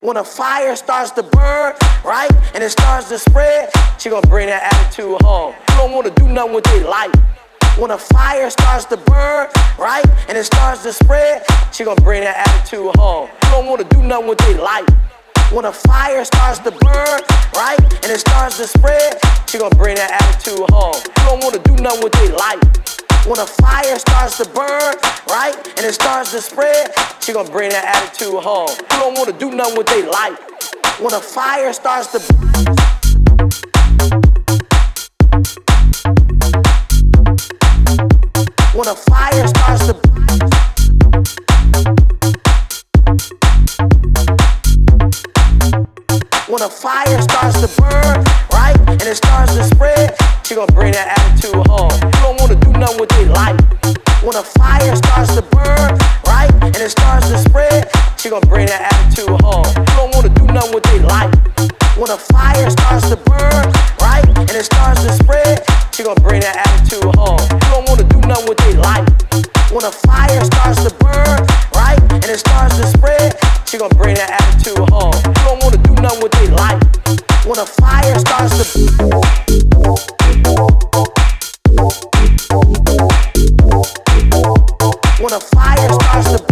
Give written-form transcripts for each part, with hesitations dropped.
When a fire starts to burn, right, and it starts to spread, she gonna bring that attitude home. You don't wanna do nothing with their life. When a fire starts to burn, right, and it starts to spread, she gonna bring that attitude home. You don't wanna do nothing with their life. When a fire starts to burn, right, and it starts to spread, she gonna bring that attitude home. You don't wanna do nothing with their life. When a fire starts to burn, right, and it starts to spread, she gonna bring that attitude home. You don't wanna do nothing with their life. When a fire starts to When a fire starts to When a fire starts to burn, right, and it starts to spread, she gonna bring that attitude home. You don't wanna do nothing with their life. When a fire starts to burn, right, and it starts to spread, she gonna bring that attitude home. You don't wanna do nothing with their life. When a fire starts to burn, right, and it starts to spread, she gonna bring that attitude home. You don't wanna do nothing with their life. When a fire starts to burn, right, and it starts to spread, she gonna bring that attitude home. You don't wanna do nothing with their life. When a fire starts to When a fire starts to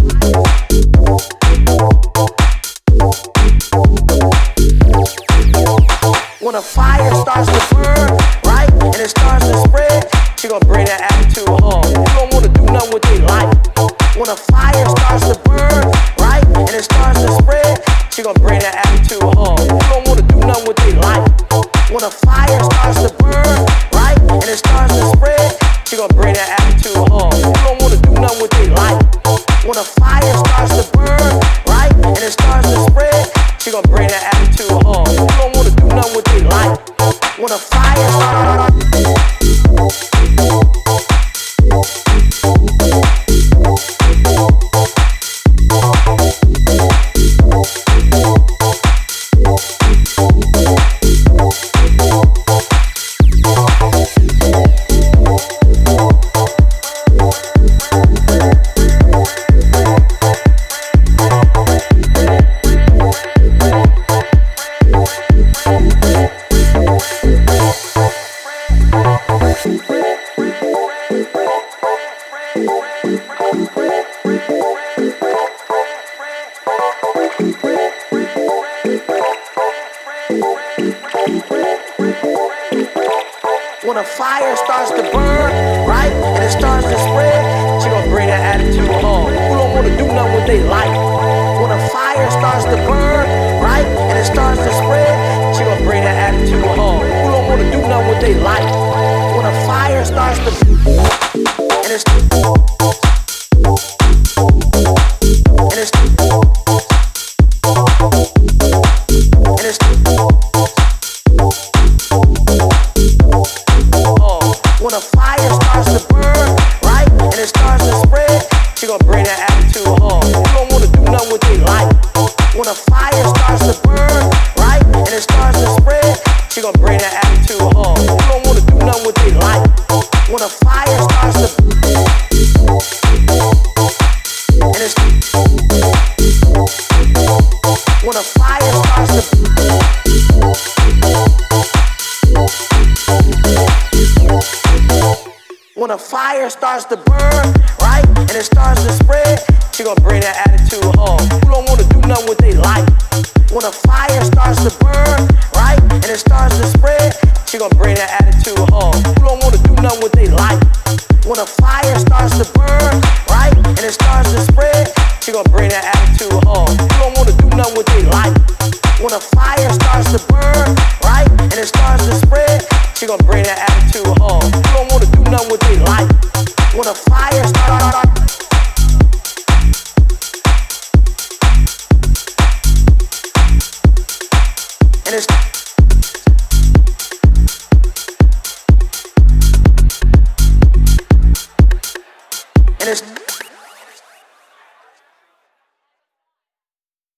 When a fire starts to burn, right, and it starts to spread, she gonna bring that attitude home. You don't wanna do nothing with their life. When a fire starts to burn, right, and it starts to spread, she gonna bring that attitude home. You don't wanna do nothing with their life. When a fire starts to burn, right, and it starts to spread, she gonna bring that attitude home. You don't wanna do nothing with their life. When a fire starts to burn, right, and it starts to spread, she gonna bring that attitude home. You don't wanna do nothing with their life. When a fire starts When a fire starts to burn, right, and it starts to spread, she gonna bring that attitude home. Who don't wanna do nothing with their life? When a fire starts to burn, right, and it starts to spread, she gonna bring that attitude home. Who don't wanna do nothing with their life? When a fire starts to and it's When a fire starts to burn, right, and it starts to spread, she gonna bring that attitude home. You don't wanna do nothing with their life. When a fire starts to burn, right, and it starts to spread, she gonna bring that attitude home. You don't wanna do nothing with their life. When a fire starts to and it's When a fire starts to When a fire starts to burn, right, and it starts to spread, she gonna bring that attitude home. You don't wanna do nothing with their life. When a fire starts to burn, right, and it starts to spread, she gonna bring that attitude home. You don't wanna do nothing with their life. When a fire starts to burn, right, and it starts to spread, she gonna bring that attitude home. You don't wanna do nothing with their life. When a fire starts to burn, right, and it starts to spread, she gonna bring that attitude home. You don't wanna do nothing with their life. When a fire